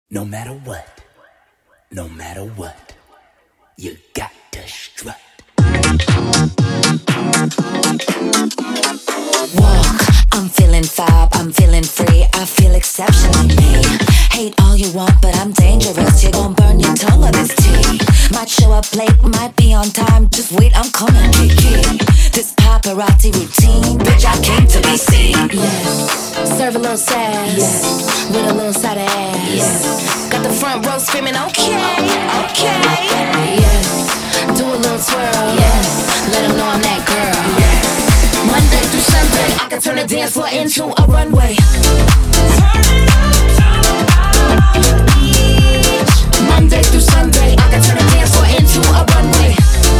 No matter what, you got to strut. Walk, I'm feeling fab, I'm feeling free, I feel exceptionally me. Hate all you want, but I'm dangerous, you're gon' burn your tongue on this tea. Might show up late, might be on time, just wait, I'm coming, Kiki. This paparazzi routine, bitch, I came to be seen. Yes, serve a little sass, yes, with a little side of ass, yes. Got the front row screaming, okay, okay, yes. Do a little twirl, yes, let 'em know I'm that girl, yes. Monday through Sunday, I can turn the dance floor into a runway. Monday through Sunday, I can turn the dance floor into a runway.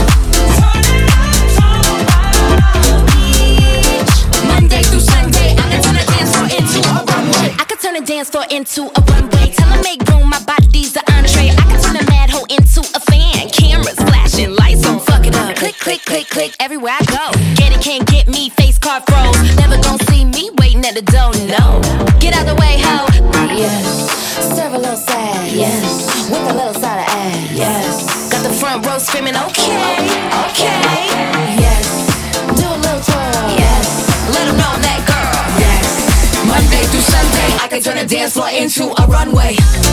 Monday through Sunday, I can turn the dance floor into a runway. I can turn the dance floor into a runway. Tell 'em make room, my body's an entree. I can turn a mad hoe into a fan. Cameras flashing, lights on, fuck it up. Click, click, click, click, everywhere I go. Get it, can't get me, face card froze. Never gon' see me waiting at the door, no. Get out the way, ho. Yes, serve a little sad, yes, with a little side of ass, yes. Got the front row screaming, okay, okay, yes. Do a little twirl, yes, let 'em know I'm that girl, yes. Monday through Sunday, I can turn the dance floor into a runway.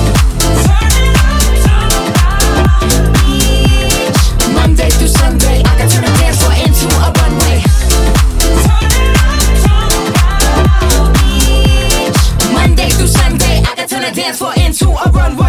Monday through Sunday, I can turn the dance floor into a runway. Monday through Sunday, I can turn the dance floor into a runway.